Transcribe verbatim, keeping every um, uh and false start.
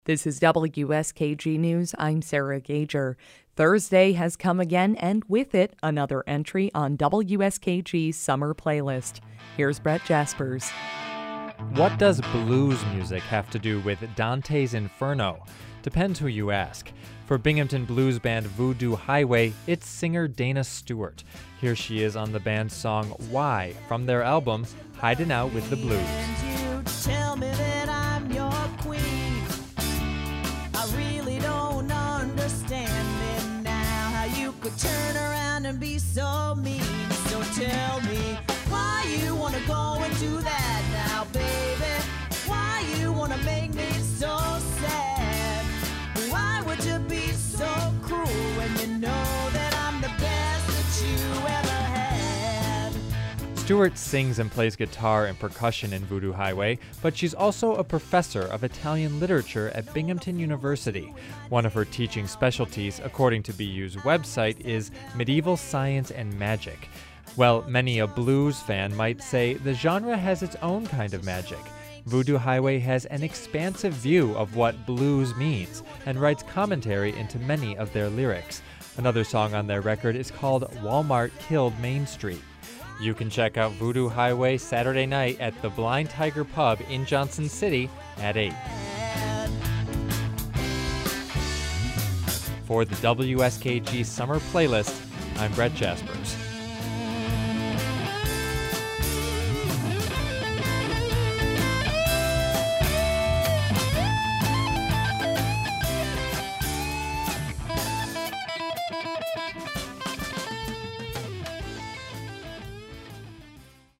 This is W S K G News. I'm Sarah Gager. Thursday has come again, and with it, another entry on W S K G's summer playlist. Here's Brett Jaspers. What does blues music have to do with Dante's Inferno? Depends who you ask. For Binghamton blues band Voodoo Highway, it's singer Dana Stewart. Here she is on the band's song Why from their album Hidin' Out with the Blues. And you tell me that I'm your queen. I really don't understand it now, how you could turn around and be so mean. So tell me why you wanna go and do that now, baby. Why you wanna make me so sad? Why would you be so cruel when you know that I'm the best that you ever had? Stewart sings and plays guitar and percussion in Voodoo Highway, but she's also a professor of Italian literature at Binghamton University. One of her teaching specialties, according to B U's website, is medieval science and magic. Well, many a blues fan might say the genre has its own kind of magic. Voodoo Highway has an expansive view of what blues means and writes commentary into many of their lyrics. Another song on their record is called Walmart Killed Main Street. You can check out Voodoo Highway Saturday night at the Blind Tiger Pub in Johnson City at eight. For the W S K G Summer Playlist, I'm Brett Jaspers.